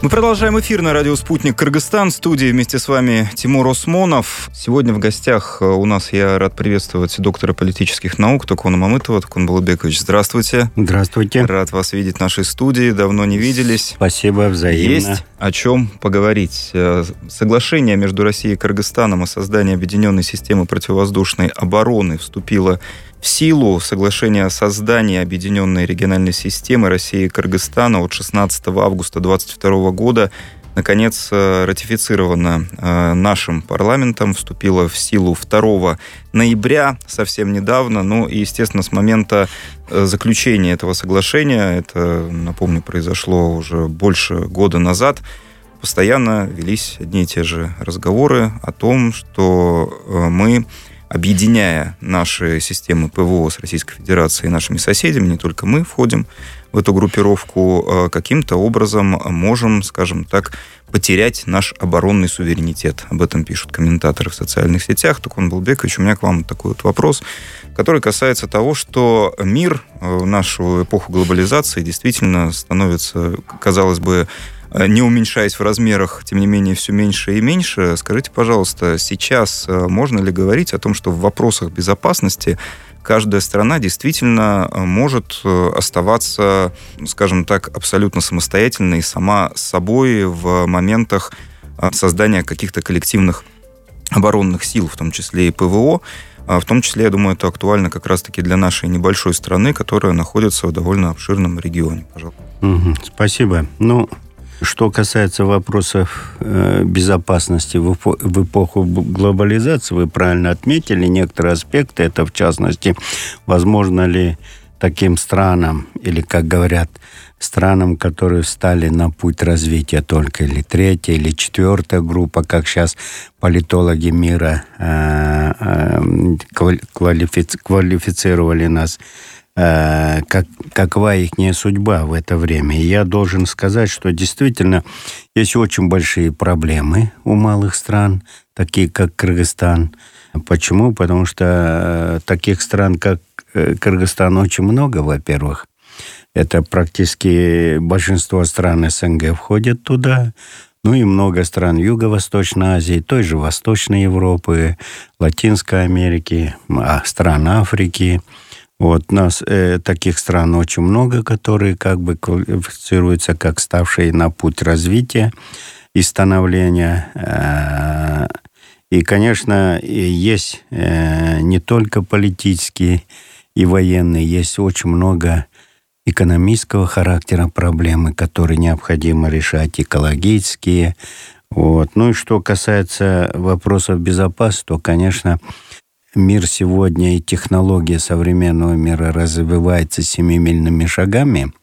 Мы продолжаем эфир на радио «Спутник Кыргызстан». В студии вместе с вами Тимур Осмонов. Сегодня в гостях у нас я рад приветствовать доктора политических наук Токона Мамытова. Токон Балыбекович, здравствуйте. Здравствуйте. Рад вас видеть в нашей студии. Давно не виделись. Спасибо, взаимно. Есть о чем поговорить. Соглашение между Россией и Кыргызстаном о создании объединенной системы противовоздушной обороны вступило в силу. Соглашение о создании объединенной региональной системы России и Кыргызстана от 16 августа 2022 года наконец ратифицировано нашим парламентом, вступило в силу 2 ноября, совсем недавно. Ну и, естественно, с момента заключения этого соглашения, это, напомню, произошло уже больше года назад, постоянно велись одни и те же разговоры о том, что мы, объединяя наши системы ПВО с Российской Федерацией и нашими соседями, не только мы входим в эту группировку, каким-то образом можем, скажем так, потерять наш оборонный суверенитет. Об этом пишут комментаторы в социальных сетях. Токон Балыбекович, у меня к вам такой вот вопрос, который касается того, что мир в нашу эпоху глобализации действительно становится, казалось бы, не уменьшаясь в размерах, тем не менее, все меньше и меньше. Скажите, пожалуйста, сейчас можно ли говорить о том, что в вопросах безопасности каждая страна действительно может оставаться, скажем так, абсолютно самостоятельной и сама с собой в моментах создания каких-то коллективных оборонных сил, в том числе и ПВО? В том числе, я думаю, это актуально как раз-таки для нашей небольшой страны, которая находится в довольно обширном регионе. Пожалуйста. Спасибо. Что касается вопросов безопасности в эпоху глобализации, вы правильно отметили некоторые аспекты. Это, в частности, возможно ли таким странам, или, как говорят, странам, которые встали на путь развития только или 3-я, или 4-я группа, как сейчас политологи мира квалифицировали нас, какова их судьба в это время. И я должен сказать, что действительно есть очень большие проблемы у малых стран, такие как Кыргызстан. Почему? Потому что таких стран, как Кыргызстан, очень много, во-первых. Это практически большинство стран СНГ входят туда. И много стран Юго-Восточной Азии, той же Восточной Европы, Латинской Америки, стран Африки. Нас таких стран очень много, которые квалифицируются как ставшие на путь развития и становления. И, конечно, есть не только политические и военные, есть очень много экономического характера проблемы, которые необходимо решать, экологические. И что касается вопросов безопасности, то, конечно, мир сегодня и технология современного мира развивается семимильными шагами.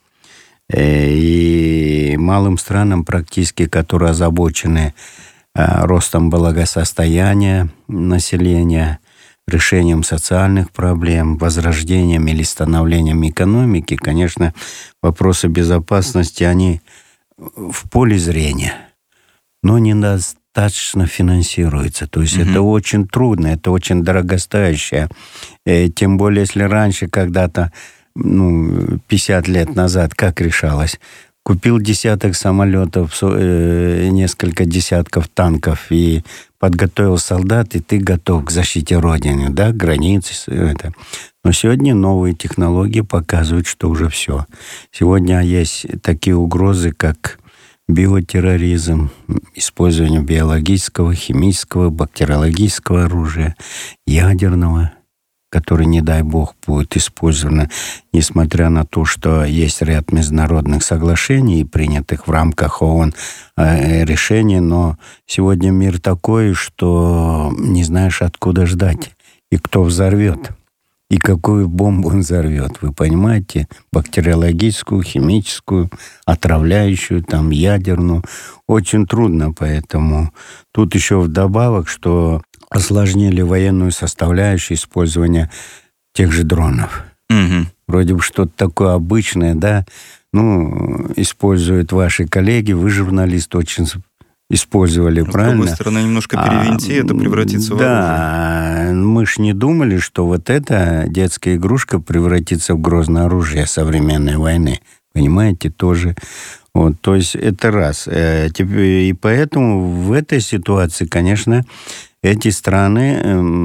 И малым странам практически, которые озабочены ростом благосостояния населения, решением социальных проблем, возрождением или становлением экономики, конечно, вопросы безопасности, они в поле зрения, но не достаточно финансируется. То есть это очень трудно, это очень дорогостоящее. Тем более, если раньше когда-то, 50 лет назад, как решалось? Купил десяток самолетов, несколько десятков танков и подготовил солдат, и ты готов к защите Родины, границы. Но сегодня новые технологии показывают, что уже все. Сегодня есть такие угрозы, как биотерроризм, использование биологического, химического, бактериологического оружия, ядерного, которое, не дай бог, будет использовано, несмотря на то, что есть ряд международных соглашений, принятых в рамках ООН решений, но сегодня мир такой, что не знаешь, откуда ждать и кто взорвет. И какую бомбу он взорвет, вы понимаете? Бактериологическую, химическую, отравляющую, ядерную. Очень трудно, поэтому тут еще вдобавок, что осложнили военную составляющую использования тех же дронов. Вроде бы что-то такое обычное, используют ваши коллеги, вы, журналисты, очень использовали, правильно? С другой стороны, немножко перевинти, это превратится в оружие. Да, мы ж не думали, что вот эта детская игрушка превратится в грозное оружие современной войны. Понимаете, тоже. Вот, то есть это раз. И поэтому в этой ситуации, конечно, эти страны,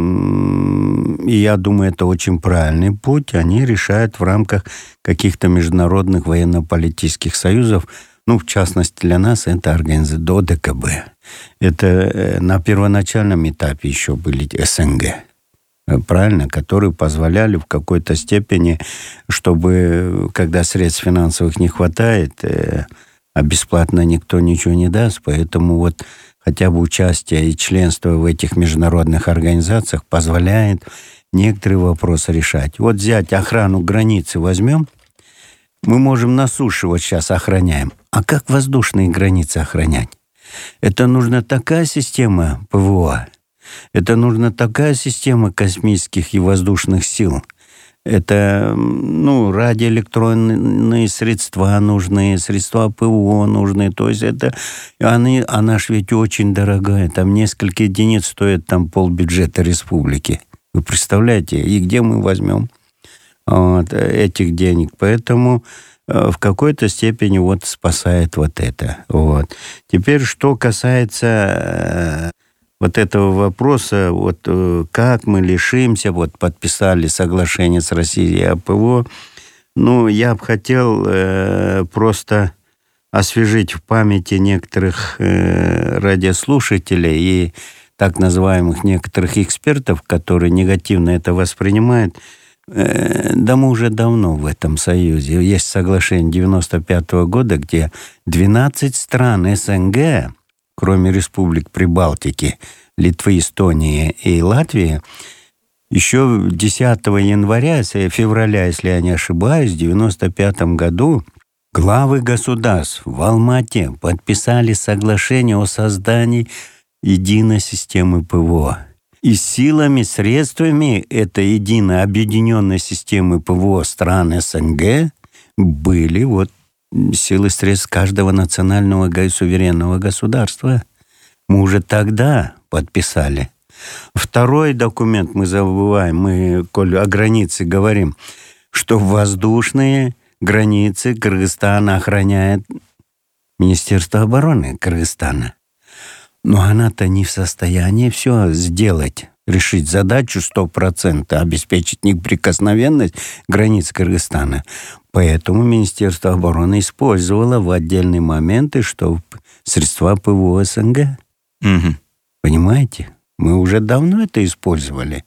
и я думаю, это очень правильный путь, они решают в рамках каких-то международных военно-политических союзов. Ну, в частности, для нас это организация до ДКБ. Это на первоначальном этапе еще были СНГ, правильно, которые позволяли в какой-то степени, чтобы, когда средств финансовых не хватает, а бесплатно никто ничего не даст, поэтому вот хотя бы участие и членство в этих международных организациях позволяет некоторые вопросы решать. Вот взять охрану границы возьмем, мы можем на суше вот сейчас охраняем, а как воздушные границы охранять? Это нужна такая система ПВО, это нужна такая система космических и воздушных сил. Это, радиоэлектронные средства нужны, средства ПВО нужны. То есть это, она ж ведь очень дорогая. Там несколько единиц стоит там полбюджета республики. Вы представляете? И где мы возьмем этих денег? Поэтому в какой-то степени вот спасает вот это. Вот. Теперь, что касается вот этого вопроса, вот как мы лишимся, вот подписали соглашение с Россией о ПВО, я бы хотел просто освежить в памяти некоторых радиослушателей и так называемых некоторых экспертов, которые негативно это воспринимают. Да мы уже давно в этом союзе. Есть соглашение 1995 года, где 12 стран СНГ, кроме республик Прибалтики, Литвы, Эстонии и Латвии, еще 10 февраля, если я не ошибаюсь, в 1995 году главы государств в Алма-Ате подписали соглашение о создании единой системы ПВО. И силами, средствами этой единой объединенной системы ПВО стран СНГ были силы средств каждого национального суверенного государства. Мы уже тогда подписали. Второй документ мы забываем, мы, коль о границе говорим, что воздушные границы Кыргызстана охраняет Министерство обороны Кыргызстана. Но она-то не в состоянии все сделать, решить задачу 100%, обеспечить неприкосновенность границ Кыргызстана. Поэтому Министерство обороны использовало в отдельные моменты, что средства ПВО СНГ. Угу. Понимаете? Мы уже давно это использовали.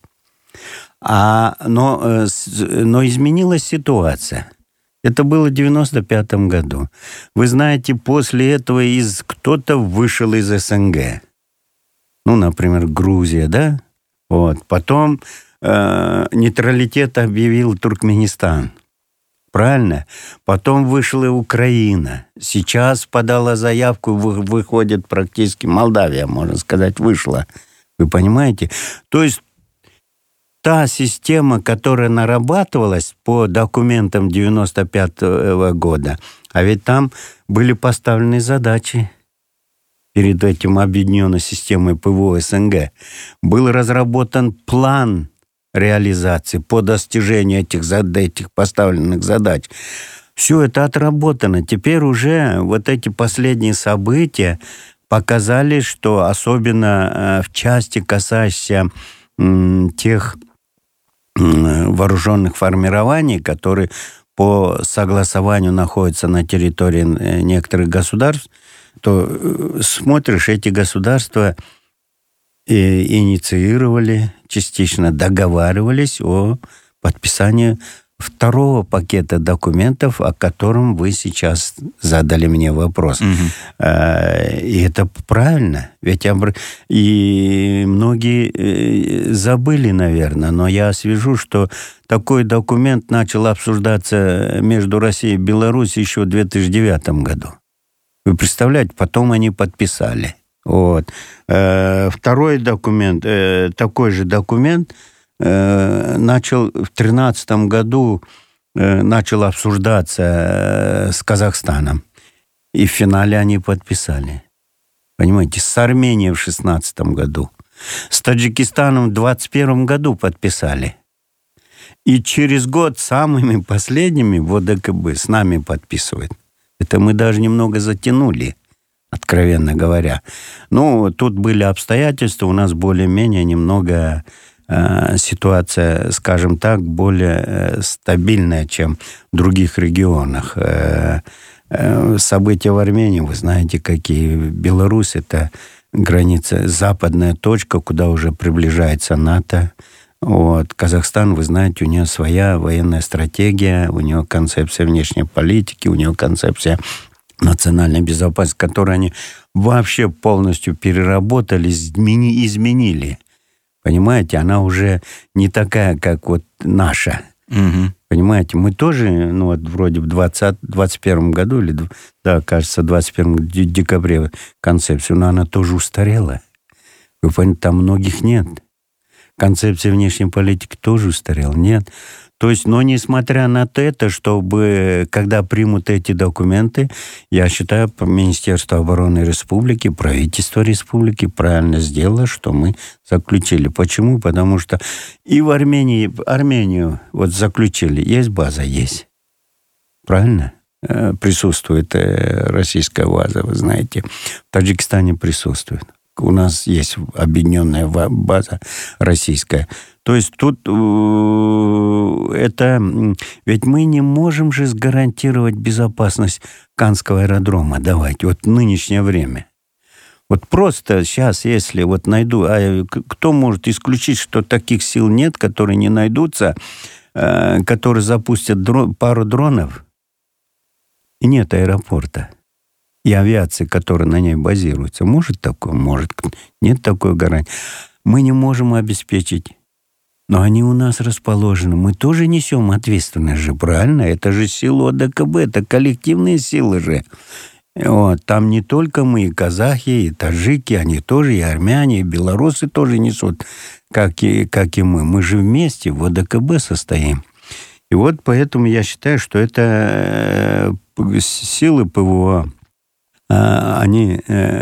Но изменилась ситуация. Это было в 1995 году. Вы знаете, после этого кто-то вышел из СНГ. Например, Грузия, да? Вот. Потом нейтралитет объявил Туркменистан. Правильно? Потом вышла и Украина. Сейчас подала заявку, выходит практически Молдавия, можно сказать, вышла. Вы понимаете? То есть та система, которая нарабатывалась по документам 1995 года, а ведь там были поставлены задачи перед этим объединенной системой ПВО СНГ. Был разработан план реализации по достижению этих поставленных задач. Все это отработано. Теперь уже вот эти последние события показали, что особенно в части, касающейся тех вооруженных формирований, которые по согласованию находятся на территории некоторых государств, то смотришь, эти государства инициировали, частично договаривались о подписании второго пакета документов, о котором вы сейчас задали мне вопрос. Угу. И это правильно. Ведь и многие забыли, наверное, но я освежу, что такой документ начал обсуждаться между Россией и Беларусью еще в 2009 году. Вы представляете, потом они подписали. Вот. Второй документ, такой же документ, начал в 2013 году начал обсуждаться с Казахстаном. И в финале они подписали. Понимаете, с Арменией в 2016 году. С Таджикистаном в 2021 году подписали. И через год самыми последними в ОДКБ с нами подписывают. Это мы даже немного затянули, откровенно говоря. Ну, тут были обстоятельства, у нас более-менее немного ситуация, скажем так, более стабильная, чем в других регионах. События в Армении, вы знаете, какие. Беларусь — это граница, западная точка, куда уже приближается НАТО. Вот. Казахстан, вы знаете, у него своя военная стратегия, у него концепция внешней политики, у него концепция национальной безопасности, которую они вообще полностью переработали, изменили. Понимаете, она уже не такая, как вот наша. Угу. Понимаете, мы тоже, ну вот вроде в 2021 году, или, да, кажется, в 21 декабре концепцию, но она тоже устарела. Вы понимаете, там многих нет. Концепция внешней политики тоже устарела, нет. То есть, но несмотря на это, чтобы, когда примут эти документы, я считаю, Министерство обороны Республики, правительство Республики правильно сделало, что мы заключили. Почему? Потому что и в Армению вот заключили, есть база, есть. Правильно? Присутствует российская база, вы знаете. В Таджикистане присутствует. У нас есть объединенная база российская. То есть тут это... Ведь мы не можем же гарантировать безопасность Канского аэродрома. Давайте, вот в нынешнее время. Вот просто сейчас, если вот найду... кто может исключить, что таких сил нет, которые не найдутся, которые запустят пару дронов, и нет аэропорта. И авиации, которая на ней базируется. Может такое? Может. Нет такой гарантии. Мы не можем обеспечить. Но они у нас расположены. Мы тоже несем ответственность же, правильно? Это же силы ОДКБ, это коллективные силы же. Вот. Там не только мы, и казахи, и таджики, они тоже, и армяне, и белорусы тоже несут, как и мы. Мы же вместе в ОДКБ состоим. И вот поэтому я считаю, что это силы ПВО, они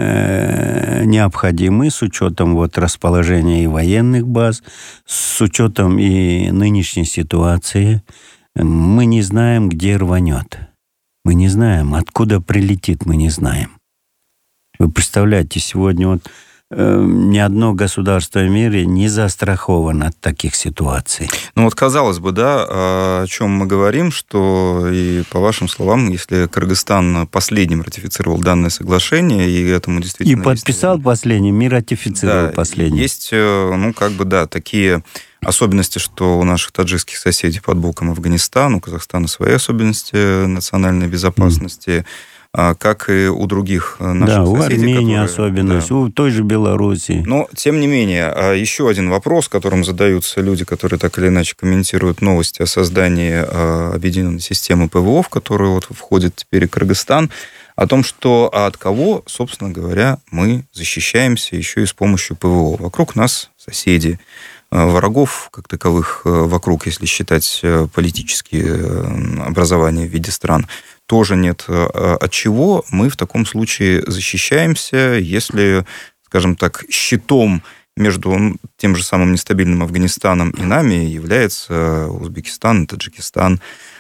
необходимы с учетом вот расположения и военных баз, с учетом и нынешней ситуации. Мы не знаем, где рванет. Мы не знаем, откуда прилетит, мы не знаем. Вы представляете, сегодня вот ни одно государство в мире не застраховано от таких ситуаций. Ну вот, казалось бы, да, о чем мы говорим, что, и по вашим словам, если Кыргызстан последним ратифицировал данное соглашение, и этому действительно... И подписал последним, и ратифицировал последним. Есть, ну, как бы, да, такие особенности, что у наших таджикских соседей под боком Афганистан, у Казахстана свои особенности национальной безопасности, как и у других наших соседей. Да, у Армении особенность, да. У той же Белоруссии. Но, тем не менее, еще один вопрос, которым задаются люди, которые так или иначе комментируют новости о создании объединенной системы ПВО, в которую вот входит теперь и Кыргызстан, о том, что от кого, собственно говоря, мы защищаемся еще и с помощью ПВО. Вокруг нас соседи. Врагов, как таковых, вокруг, если считать политические образования в виде стран, тоже нет. От чего мы в таком случае защищаемся, если, скажем так, щитом между тем же самым нестабильным Афганистаном и нами является Узбекистан, Таджикистан.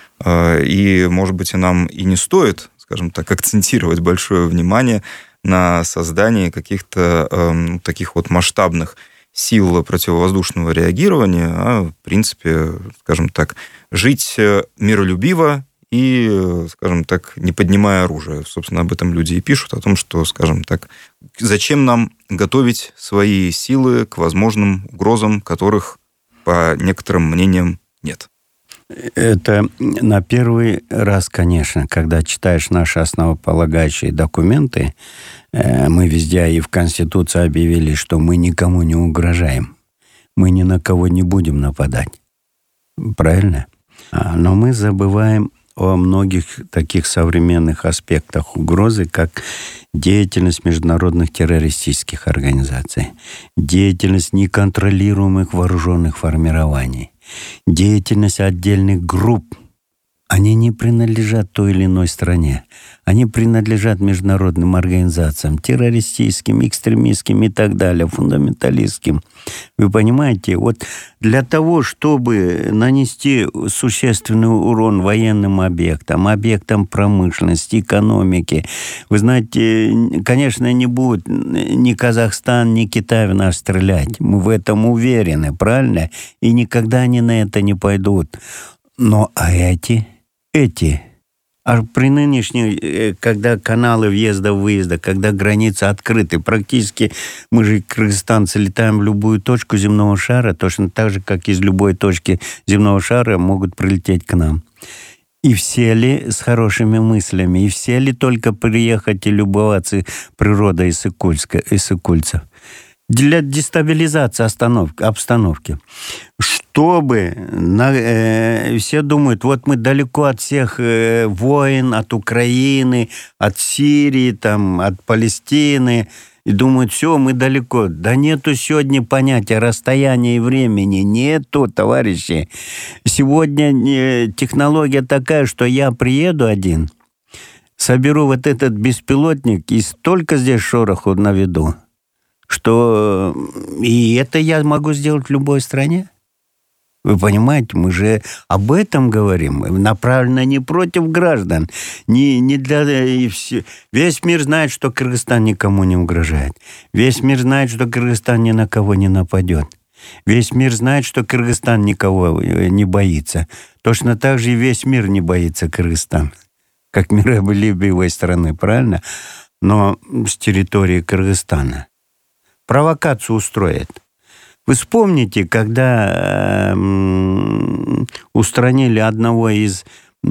И, может быть, и нам и не стоит, скажем так, акцентировать большое внимание на создании каких-то таких вот масштабных сил противовоздушного реагирования, а, в принципе, скажем так, жить миролюбиво и, скажем так, не поднимая оружие. Собственно, об этом люди и пишут, о том, что, скажем так, зачем нам готовить свои силы к возможным угрозам, которых, по некоторым мнениям, нет. Это на первый раз, конечно, когда читаешь наши основополагающие документы, мы везде и в Конституции объявили, что мы никому не угрожаем. Мы ни на кого не будем нападать. Правильно? Но мы забываем о многих таких современных аспектах угрозы, как деятельность международных террористических организаций, деятельность неконтролируемых вооруженных формирований, деятельность отдельных групп они не принадлежат той или иной стране. Они принадлежат международным организациям, террористическим, экстремистским и так далее, фундаменталистским. Вы понимаете, вот для того, чтобы нанести существенный урон военным объектам, объектам промышленности, экономики, вы знаете, конечно, не будет ни Казахстан, ни Китай в нас стрелять. Мы в этом уверены, правильно? И никогда они на это не пойдут. Но эти, а при нынешней, когда каналы въезда-выезда, когда границы открыты, практически мы же, кыргызстанцы, летаем в любую точку земного шара, точно так же, как из любой точки земного шара могут прилететь к нам. И все ли с хорошими мыслями, и все ли только приехать и любоваться природой Иссык-Кульцев. Для дестабилизации обстановки. Чтобы все думают, вот мы далеко от всех войн, от Украины, от Сирии, там, от Палестины, и думают, все, мы далеко. Да нету сегодня понятия расстояния и времени. Нету, товарищи. Сегодня технология такая, что я приеду один, соберу вот этот беспилотник и столько здесь шороху наведу, что и это я могу сделать в любой стране. Вы понимаете, мы же об этом говорим. Направлено не против граждан, не для... Весь мир знает, что Кыргызстан никому не угрожает. Весь мир знает, что Кыргызстан ни на кого не нападет. Весь мир знает, что Кыргызстан никого не боится. Точно так же и весь мир не боится Кыргызстана, как миролюбивой страны, правильно? Но с территории Кыргызстана провокацию устроит. Вы вспомните, когда устранили одного из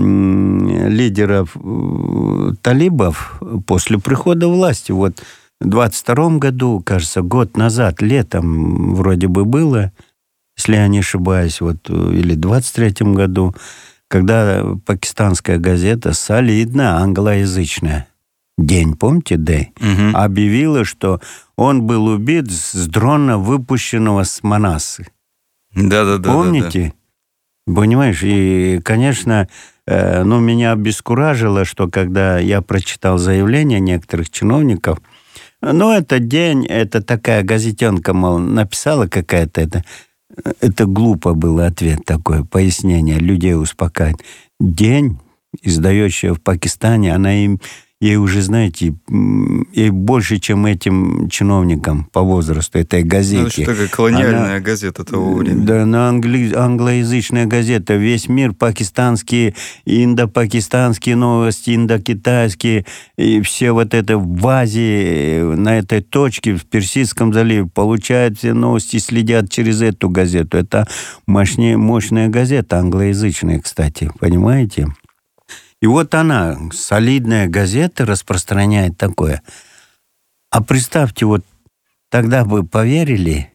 лидеров талибов после прихода власти. Вот в 22-м году, кажется, год назад, летом вроде бы было, если я не ошибаюсь, вот, или в 23-м году, когда пакистанская газета, солидная, англоязычная, «День», помните, «Дэй», объявила, что он был убит с дрона, выпущенного с Манасы. Да. Помните? Понимаешь, и, конечно, меня обескуражило, что когда я прочитал заявления некоторых чиновников, этот день, это такая газетенка, мол, написала какая-то, это глупо было ответ такой, пояснение, людей успокаивает. День, издающая в Пакистане, она ей уже, знаете, ей больше, чем этим чиновникам по возрасту, этой газете. Это такая колониальная газета того времени. Да, англоязычная газета. Весь мир, пакистанские, индопакистанские новости, индокитайские, и все вот это в Азии, на этой точке, в Персидском заливе, получают все новости, следят через эту газету. Это мощная газета, англоязычная, кстати, понимаете? И вот она, солидная газета, распространяет такое. А представьте, вот тогда бы поверили,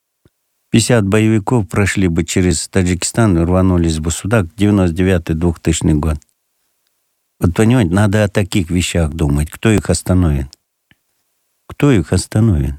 50 боевиков прошли бы через Таджикистан и рванулись бы сюда, 99-2000 год. Вот понимаете, надо о таких вещах думать. Кто их остановит? Кто их остановит?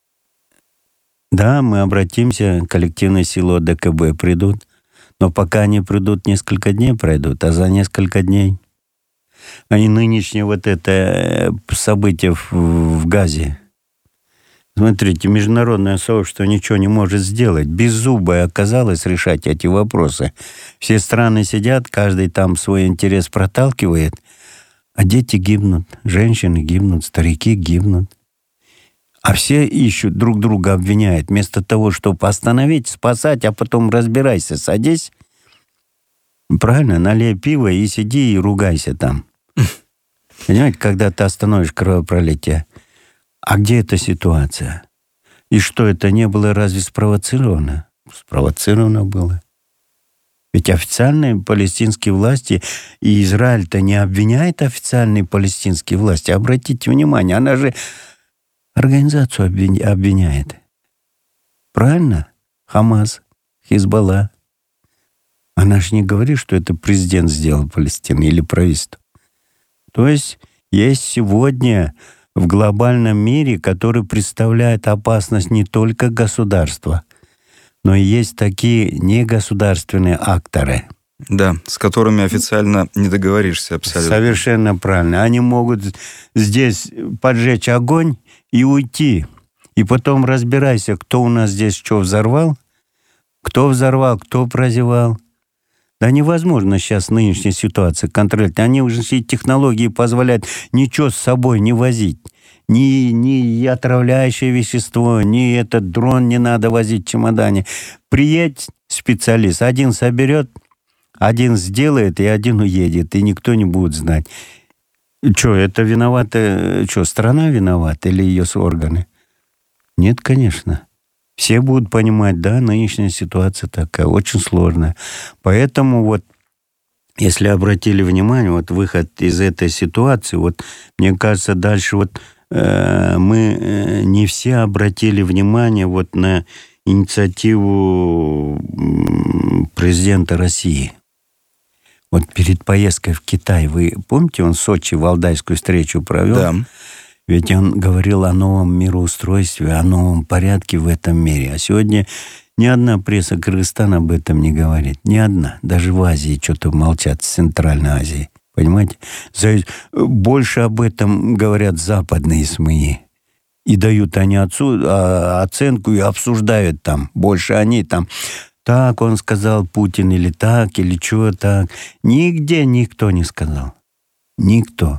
Да, мы обратимся, коллективные силы ОДКБ придут, но пока они придут, несколько дней пройдут, а за несколько дней они нынешнее вот это событие в Газе. Смотрите, международное сообщество ничего не может сделать. Беззубое оказалось решать эти вопросы. Все страны сидят, каждый там свой интерес проталкивает, а дети гибнут, женщины гибнут, старики гибнут. А все ищут, друг друга обвиняют. Вместо того, чтобы остановить, спасать, а потом разбирайся, садись. Правильно, налей пиво и сиди и ругайся там. Понимаете, когда ты остановишь кровопролитие. А где эта ситуация? И что, это не было разве спровоцировано? Спровоцировано было. Ведь официальные палестинские власти, и Израиль-то не обвиняет официальные палестинские власти. Обратите внимание, она же организацию обвиняет. Правильно? Хамас, Хизбалла. Она же не говорит, что это президент сделал Палестину или правительство. То есть сегодня в глобальном мире, который представляет опасность не только государства, но и есть такие негосударственные акторы. Да, с которыми официально не договоришься абсолютно. Совершенно правильно. Они могут здесь поджечь огонь и уйти. И потом разбирайся, кто у нас здесь что взорвал, кто прозевал. Да невозможно сейчас в нынешней ситуации контролировать. Они уже все технологии позволяют ничего с собой не возить. Ни отравляющее вещество, ни этот дрон не надо возить в чемодане. Приедет специалист, один соберет, один сделает, и один уедет, и никто не будет знать. Что, это виновата, страна виновата или ее органы? Нет, конечно. Все будут понимать, да, нынешняя ситуация такая, очень сложная. Поэтому вот, если обратили внимание, вот выход из этой ситуации, вот, мне кажется, дальше вот мы не все обратили внимание вот на инициативу президента России. Вот перед поездкой в Китай, вы помните, он в Сочи валдайскую встречу провел? Да. Ведь он говорил о новом мироустройстве, о новом порядке в этом мире. А сегодня ни одна пресса Кыргызстана об этом не говорит. Ни одна. Даже в Азии что-то молчат, в Центральной Азии. Понимаете? Больше об этом говорят западные СМИ. И дают они оценку и обсуждают там. Больше они там... Так он сказал, Путин, или так, или что так. Нигде никто не сказал. Никто.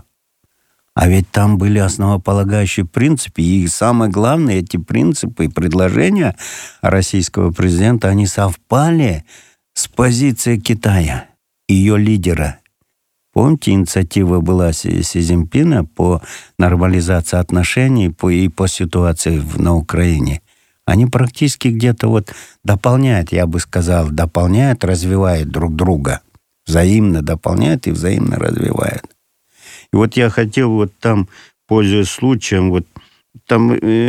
А ведь там были основополагающие принципы. И самое главное, эти принципы и предложения российского президента, они совпали с позицией Китая, ее лидера. Помните, инициатива была Си Цзиньпина по нормализации отношений и по ситуации на Украине. Они практически где-то вот дополняют, я бы сказал, развивают друг друга. Взаимно дополняют и взаимно развивают. И вот я хотел вот там, пользуясь случаем, вот там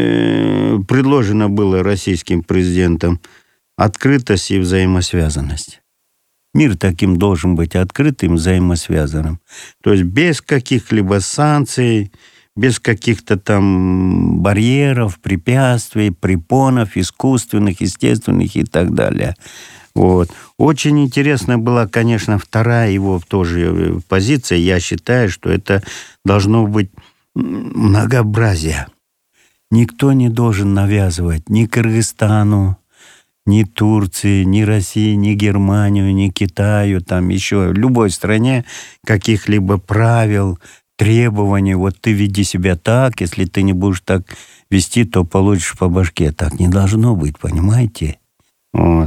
предложено было российским президентом открытость и взаимосвязанность. Мир таким должен быть открытым, взаимосвязанным. То есть без каких-либо санкций, без каких-то там барьеров, препятствий, препонов искусственных, естественных и так далее. Вот. Очень интересна была, конечно, вторая его тоже позиция. Я считаю, что это должно быть многообразие. Никто не должен навязывать ни Кыргызстану, ни Турции, ни России, ни Германию, ни Китаю, там еще любой стране каких-либо правил, требований. Вот ты веди себя так, если ты не будешь так вести, то получишь по башке. Так не должно быть, понимаете? Вот.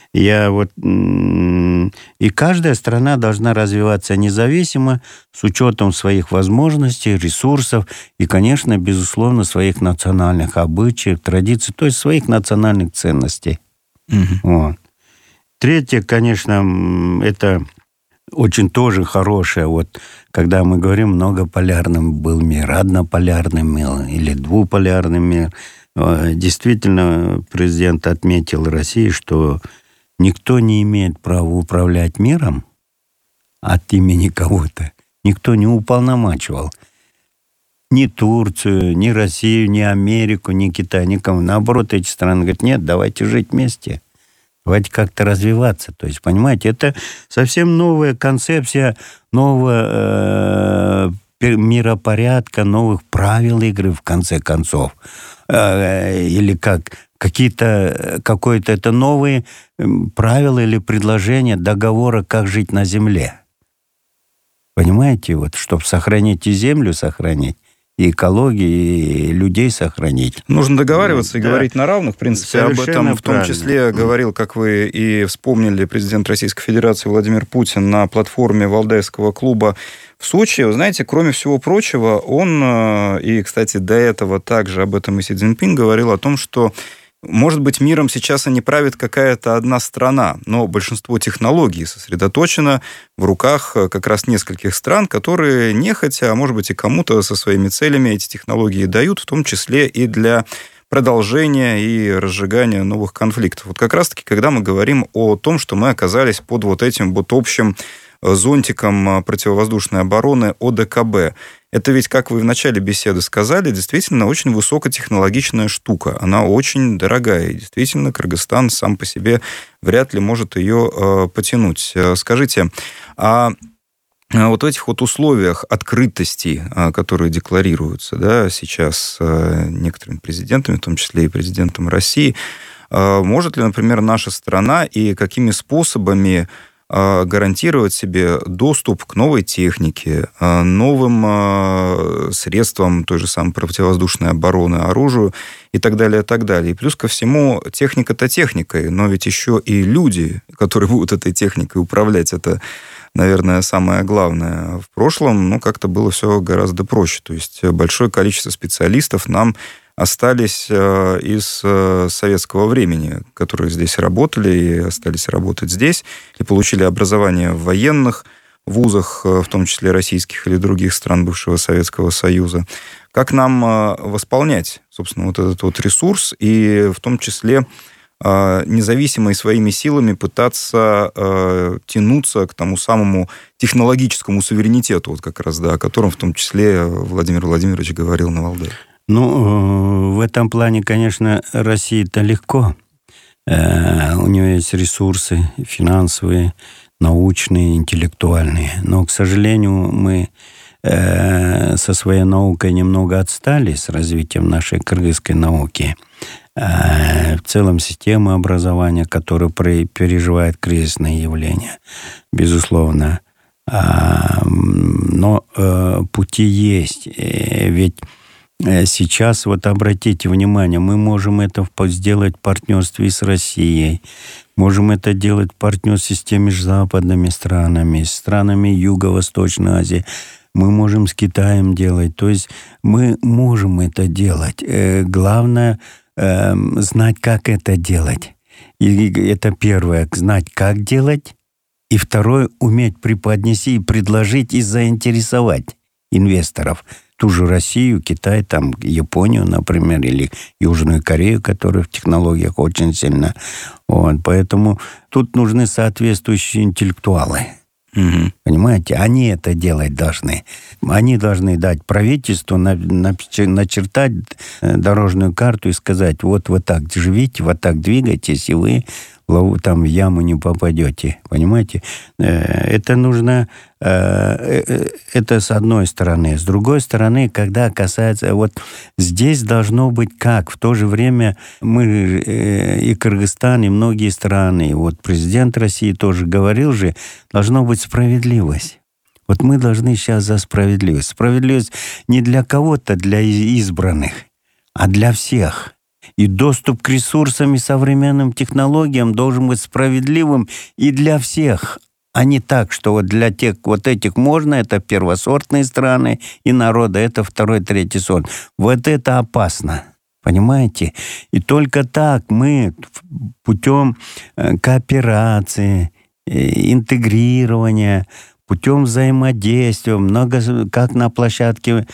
И каждая страна должна развиваться независимо, с учетом своих возможностей, ресурсов и, конечно, безусловно, своих национальных обычаев, традиций, то есть своих национальных ценностей. Вот. Третье, конечно, это очень тоже хорошее, вот, когда мы говорим, многополярным был мир, однополярный мир или двуполярный мир. Действительно, президент отметил России, что никто не имеет права управлять миром от имени кого-то. Никто не уполномачивал ни Турцию, ни Россию, ни Америку, ни Китай, никому. Наоборот, эти страны говорят, нет, давайте жить вместе. Давайте как-то развиваться. То есть, понимаете, это совсем новая концепция нового миропорядка, новых правил игры, в конце концов. Или какое-то это новые правила или предложения договора, как жить на земле. Понимаете, вот, чтобы сохранить и землю сохранить, и экологию, и людей сохранить. Нужно договариваться и говорить на равных. В принципе, об этом в том числе говорил, как вы и вспомнили, президент Российской Федерации Владимир Путин на платформе Валдайского клуба в Сочи. Вы знаете, кроме всего прочего, он, и, кстати, до этого также об этом и Си Цзиньпин говорил, о том, что может быть, миром сейчас и не правит какая-то одна страна, но большинство технологий сосредоточено в руках как раз нескольких стран, которые нехотя, а может быть и кому-то со своими целями эти технологии дают, в том числе и для продолжения и разжигания новых конфликтов. Вот как раз-таки, когда мы говорим о том, что мы оказались под вот этим вот общим зонтиком противовоздушной обороны ОДКБ, это ведь, как вы в начале беседы сказали, действительно очень высокотехнологичная штука. Она очень дорогая. И действительно, Кыргызстан сам по себе вряд ли может ее потянуть. Скажите, а вот в этих вот условиях открытости, которые декларируются, да, сейчас некоторыми президентами, в том числе и президентом России, может ли, например, наша страна и какими способами гарантировать себе доступ к новой технике, новым средствам той же самой противовоздушной обороны, оружию и так далее, и так далее. И плюс ко всему, техника-то техникой, но ведь еще и люди, которые будут этой техникой управлять, это, наверное, самое главное. В прошлом, как-то было все гораздо проще. То есть большое количество специалистов нам остались из советского времени, которые здесь работали и остались работать здесь, и получили образование в военных вузах, в том числе российских или других стран бывшего Советского Союза. Как нам восполнять, собственно, вот этот вот ресурс, и в том числе независимо и своими силами пытаться тянуться к тому самому технологическому суверенитету, вот как раз, да, о котором в том числе Владимир Владимирович говорил на Валдае? В этом плане, конечно, России-то легко. У нее есть ресурсы финансовые, научные, интеллектуальные. Но, к сожалению, мы со своей наукой немного отстали с развитием нашей кыргызской науки. В целом система образования, которая переживает кризисные явления, безусловно. Но пути есть. Ведь сейчас, вот обратите внимание, мы можем это сделать в партнерстве с Россией, можем это делать в партнерстве с теми же западными странами, с странами Юго-Восточной Азии, мы можем с Китаем делать. То есть мы можем это делать. Главное знать, как это делать. И это первое, знать, как делать. И второе, уметь преподнести, предложить и заинтересовать инвесторов. Ту же Россию, Китай, там, Японию, например, или Южную Корею, которая в технологиях очень сильна. Вот. Поэтому тут нужны соответствующие интеллектуалы. Угу. Понимаете? Они это делать должны. Они должны дать правительству, начертать дорожную карту и сказать, вот так живите, вот так двигайтесь, и вы там в яму не попадете. Понимаете? Это нужно... Это с одной стороны. С другой стороны, когда касается... Вот здесь должно быть как? В то же время мы и Кыргызстан, и многие страны, и вот президент России тоже говорил же, должно быть справедливость. Вот мы должны сейчас за справедливость. Справедливость не для кого-то, для избранных, а для всех. И доступ к ресурсам и современным технологиям должен быть справедливым и для всех, а не так, что вот для тех, вот этих можно, это первосортные страны, и народа, это второй, третий сорт. Вот это опасно, понимаете? И только так мы путем кооперации, интегрирования, путем взаимодействия, как на площадке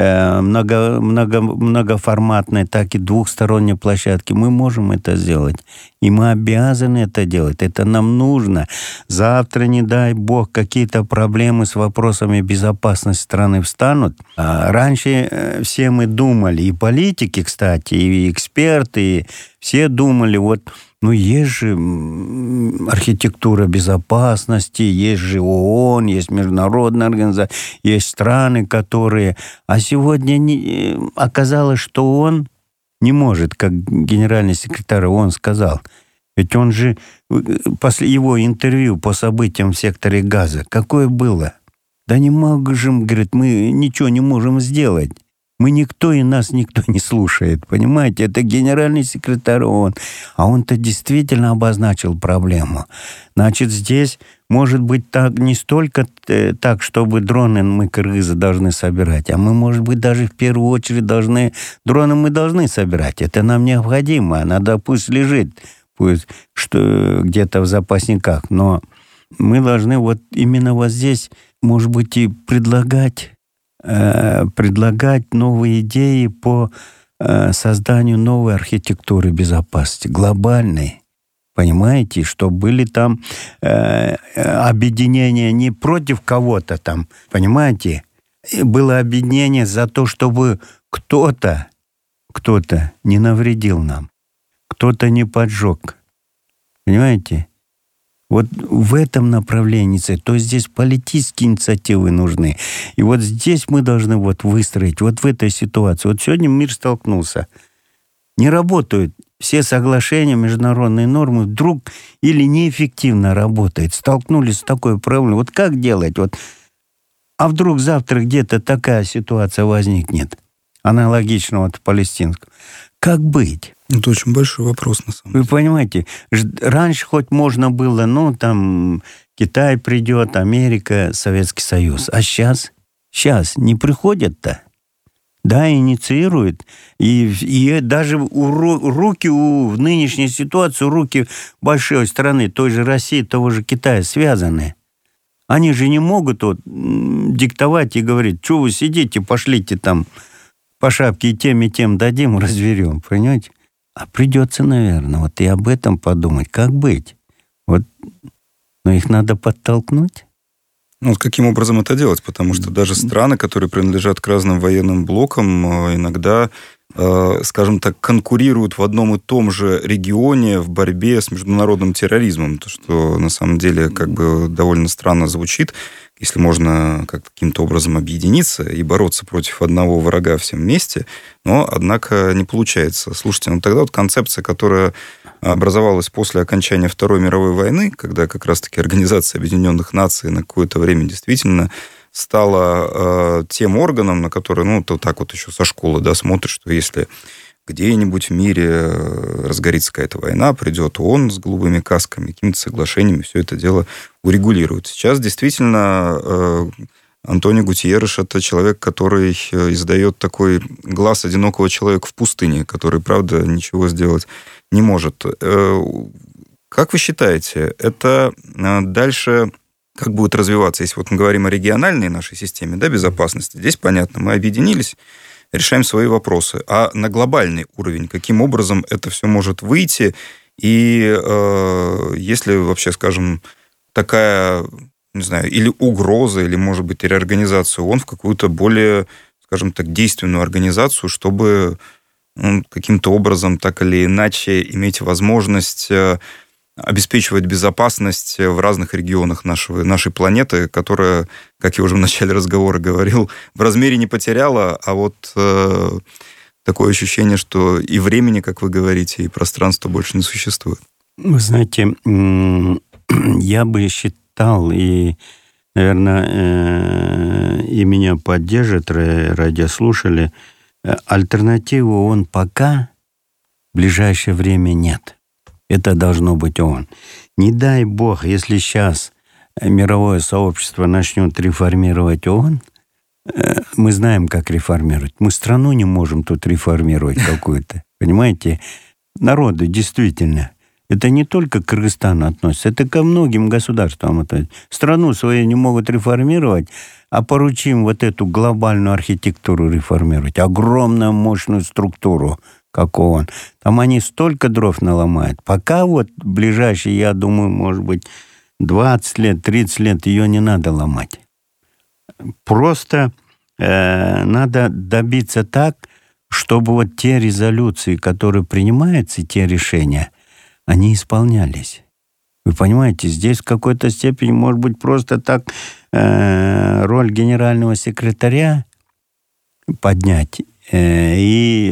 многоформатной, так и двухсторонней площадке, мы можем это сделать. И мы обязаны это делать. Это нам нужно. Завтра, не дай бог, какие-то проблемы с вопросами безопасности страны встанут. Раньше все мы думали, и политики, кстати, и эксперты, и все думали, есть же архитектура безопасности, есть же ООН, есть международная организация, есть страны, которые... А сегодня оказалось, что он не может, как генеральный секретарь ООН сказал. Ведь он же... После его интервью по событиям в секторе Газа, какое было? Да не можем, говорит, мы ничего не можем сделать. Мы никто, и нас никто не слушает, понимаете? Это генеральный секретарь ООН. А он-то действительно обозначил проблему. Значит, здесь может быть так, не столько так, чтобы дроны мы, кыргызы, должны собирать, а мы, может быть, даже в первую очередь дроны мы должны собирать. Это нам необходимо. Надо, пусть лежит, пусть где-то в запасниках. Но мы должны именно здесь, может быть, и предлагать новые идеи по созданию новой архитектуры безопасности, глобальной. Понимаете, что были там объединения не против кого-то там, понимаете, было объединение за то, чтобы кто-то не навредил нам, кто-то не поджег. Понимаете? Вот в этом направлении, то есть здесь политические инициативы нужны. И вот здесь мы должны вот выстроить, вот в этой ситуации. Вот сегодня мир столкнулся. Не работают все соглашения, международные нормы, вдруг или неэффективно работает. Столкнулись с такой проблемой. Вот как делать? Вот, а вдруг завтра где-то такая ситуация возникнет, аналогично вот палестинскому. Как быть? Это очень большой вопрос, на самом деле. Вы понимаете, раньше хоть можно было, там Китай придет, Америка, Советский Союз. А сейчас не приходят-то. Да, инициируют. И даже руки в нынешней ситуации, руки большой страны, той же России, того же Китая связаны. Они же не могут диктовать и говорить, что вы сидите, пошлите там по шапке и тем дадим, разберем. Понимаете? А придется, наверное, вот и об этом подумать. Как быть? Вот, но их надо подтолкнуть. Каким образом это делать? Потому что даже страны, которые принадлежат к разным военным блокам, иногда, скажем так, конкурируют в одном и том же регионе в борьбе с международным терроризмом. То, что на самом деле довольно странно звучит, если можно каким-то образом объединиться и бороться против одного врага всем вместе, но, однако, не получается. Слушайте, тогда концепция, которая образовалась после окончания Второй мировой войны, когда как раз-таки Организация Объединенных Наций на какое-то время действительно стала тем органом, на который, то так вот еще со школы, смотришь, что если где-нибудь в мире разгорится какая-то война, придет ООН с голубыми касками, какими-то соглашениями, все это дело урегулирует. Сейчас действительно Антонио Гутьерреш – это человек, который издает такой глаз одинокого человека в пустыне, который, правда, ничего сделать не может. Как вы считаете, это дальше как будет развиваться, если мы говорим о региональной нашей системе безопасности? Здесь понятно, мы объединились, решаем свои вопросы. А на глобальный уровень, каким образом это все может выйти? И если вообще, скажем, такая, не знаю, или угроза, или, может быть, реорганизация ООН в какую-то более, скажем так, действенную организацию, чтобы каким-то образом, так или иначе, иметь возможность обеспечивать безопасность в разных регионах нашей планеты, которая, как я уже в начале разговора говорил, в размере не потеряла, а такое ощущение, что и времени, как вы говорите, и пространства больше не существует. Вы знаете, я бы считал, и, наверное, и меня поддержат радиослушатели, альтернативы ООН пока в ближайшее время нет. Это должно быть ООН. Не дай бог, если сейчас мировое сообщество начнет реформировать ООН, мы знаем, как реформировать. Мы страну не можем тут реформировать какую-то. Понимаете? Народы действительно. Это не только к Кыргызстану относится, это ко многим государствам относится. Страну свою не могут реформировать, а поручим вот эту глобальную архитектуру реформировать. Огромную, мощную структуру, как ООН. Там они столько дров наломают. Пока ближайшие, я думаю, может быть, 20 лет, 30 лет ее не надо ломать. Просто надо добиться так, чтобы те резолюции, которые принимаются, и те решения, они исполнялись. Вы понимаете, здесь в какой-то степени, может быть, просто так роль генерального секретаря поднять и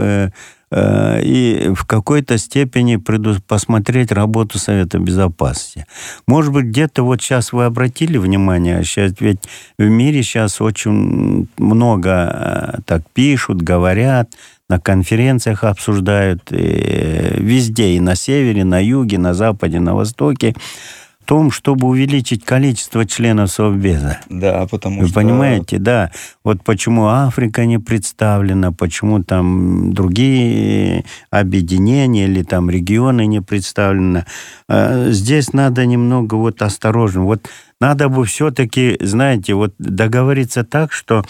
в какой-то степени посмотреть работу Совета Безопасности. Может быть, где-то сейчас вы обратили внимание, сейчас ведь в мире сейчас очень много так пишут, говорят, на конференциях обсуждают, везде, и на севере, на юге, на западе, на востоке, в том, чтобы увеличить количество членов Совбеза. Да, потому Вы что... понимаете, да. Вот почему Африка не представлена, почему там другие объединения или там регионы не представлены. Здесь надо немного осторожно. Надо бы все-таки, знаете, договориться так, что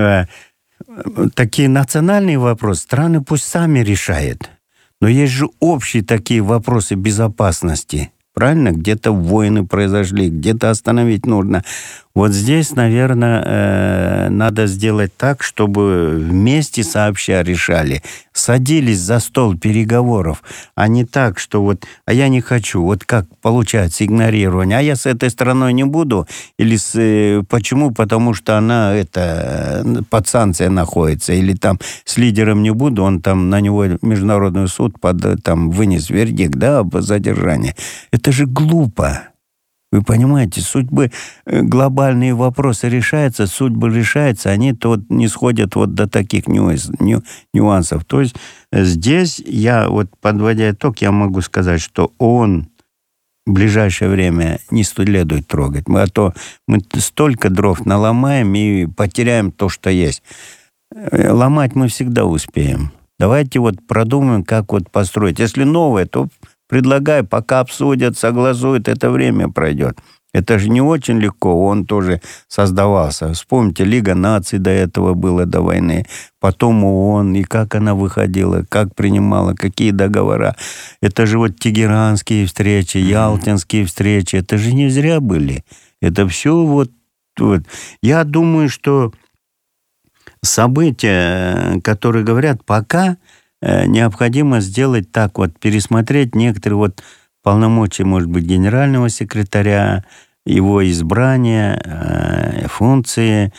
такие национальные вопросы страны пусть сами решают. Но есть же общие такие вопросы безопасности. Правильно? Где-то войны произошли, где-то остановить нужно. Вот здесь, наверное, надо сделать так, чтобы вместе сообща решали, садились за стол переговоров, а не так, что вот, а я не хочу, вот как получается игнорирование, а я с этой страной не буду, или почему? Потому что она под санкцией находится, или там с лидером не буду, он там на него международный суд вынес вердикт, да, об задержании. Это же глупо. Вы понимаете, глобальные вопросы решаются, судьбы решаются, они-то вот не сходят вот до таких нюансов. То есть здесь я, вот подводя итог, я могу сказать, что ООН в ближайшее время не следует трогать. А то мы столько дров наломаем и потеряем то, что есть. Ломать мы всегда успеем. Давайте вот продумаем, как вот построить. Если новое, то предлагаю, пока обсудят, согласуют, это время пройдет. Это же не очень легко, он тоже создавался. Вспомните, Лига наций до этого было, до войны. Потом ООН, и как она выходила, как принимала, какие договора. Это же вот тегеранские встречи, ялтинские встречи. Это же не зря были. Это все вот. Я думаю, что события, которые говорят, пока необходимо сделать так вот, пересмотреть некоторые вот полномочия, может быть, генерального секретаря, его избрания, функции,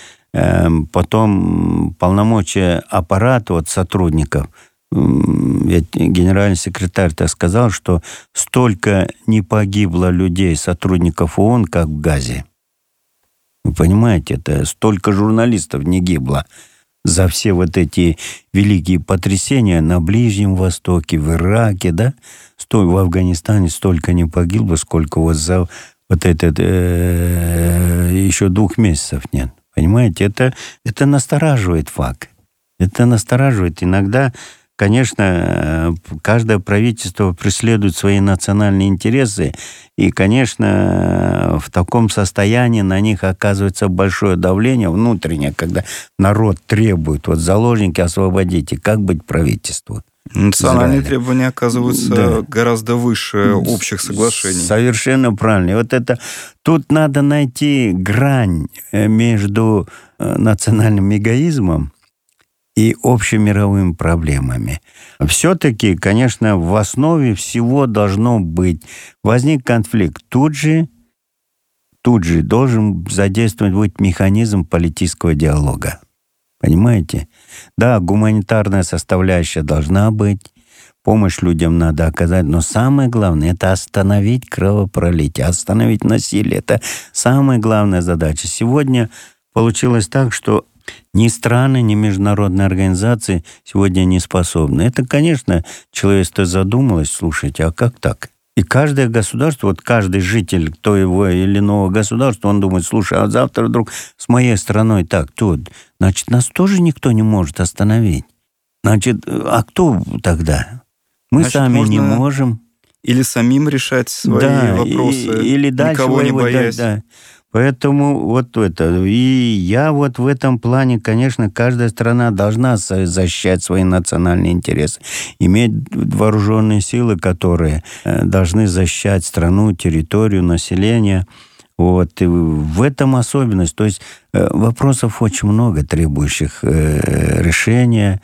потом полномочия аппарата, вот сотрудников. Ведь генеральный секретарь-то сказал, что столько не погибло людей, сотрудников ООН, как в Газе. Вы понимаете, это столько журналистов не гибло за все вот эти великие потрясения на Ближнем Востоке, в Ираке, да? В Афганистане столько не погибло, сколько вот за вот этот еще 2 месяцев нет. Понимаете, это настораживает факт. Это настораживает. Иногда, конечно, каждое правительство преследует свои национальные интересы, и, конечно, в таком состоянии на них оказывается большое давление внутреннее, когда народ требует, вот заложники освободите, как быть правительству? Национальные требования оказываются гораздо выше общих соглашений. Совершенно правильно. И вот тут надо найти грань между национальным эгоизмом и общемировыми проблемами. Все-таки, конечно, в основе всего должно быть. Возник конфликт. Тут же должен задействовать быть механизм политического диалога. Понимаете? Да, гуманитарная составляющая должна быть, помощь людям надо оказать, но самое главное — это остановить кровопролитие, остановить насилие. Это самая главная задача. Сегодня получилось так, что ни страны, ни международные организации сегодня не способны. Это, конечно, человечество задумалось, слушайте, а как так? И каждое государство, вот каждый житель того или иного государства, он думает, слушай, а завтра вдруг с моей страной так, значит, нас тоже никто не может остановить. Значит, а кто тогда? Мы сами не можем. Или самим решать свои вопросы, или дальше никого не боясь. Да. Поэтому вот это. И я вот в этом плане, конечно, каждая страна должна защищать свои национальные интересы. Иметь вооруженные силы, которые должны защищать страну, территорию, население. Вот. И в этом особенность. То есть вопросов очень много, требующих решения.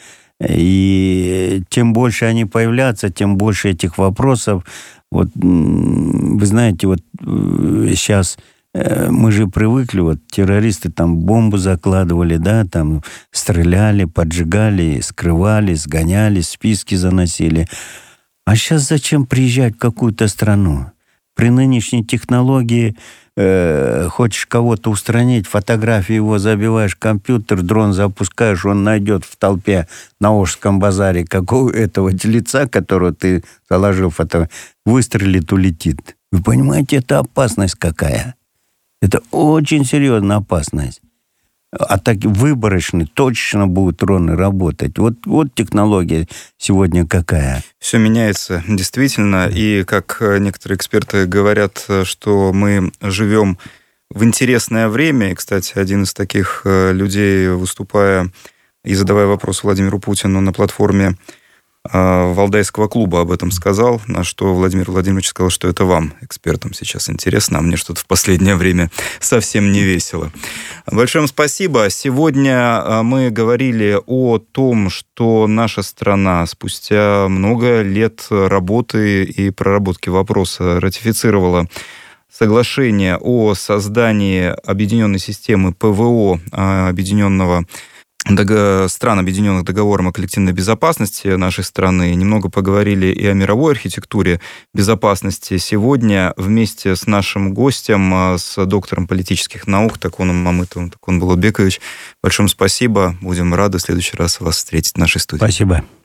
И тем больше они появляются, тем больше этих вопросов. Вот, вы знаете, вот сейчас мы же привыкли, вот террористы там бомбу закладывали, да, там стреляли, поджигали, скрывали, сгоняли, списки заносили. А сейчас зачем приезжать в какую-то страну? При нынешней технологии хочешь кого-то устранить, фотографию его забиваешь в компьютер, дрон запускаешь, он найдет в толпе на Ошском базаре какого этого лица, которого ты заложил фотографию, выстрелит, улетит. Вы понимаете, это опасность какая? Это очень серьезная опасность. Атаки выборочные, точно будут дроны работать. Вот технология сегодня какая. Все меняется, действительно. И как некоторые эксперты говорят, что мы живем в интересное время. И, кстати, один из таких людей, выступая и задавая вопрос Владимиру Путину на платформе Валдайского клуба об этом сказал, на что Владимир Владимирович сказал, что это вам, экспертам, сейчас интересно, а мне что-то в последнее время совсем не весело. Большое вам спасибо. Сегодня мы говорили о том, что наша страна спустя много лет работы и проработки вопроса ратифицировала соглашение о создании объединенной системы ПВО стран, объединенных договором о коллективной безопасности нашей страны. Немного поговорили и о мировой архитектуре безопасности. Сегодня вместе с нашим гостем, с доктором политических наук Такуном Мамытовым, Такун Булатбекович, большое спасибо. Будем рады в следующий раз вас встретить в нашей студии. Спасибо.